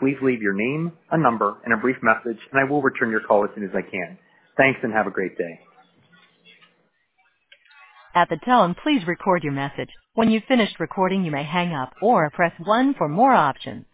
please leave your name, a number, and a brief message, and I will return your call as soon as I can. Thanks and have a great day. At the tone, please record your message. When you've finished recording, you may hang up or press 1 for more options.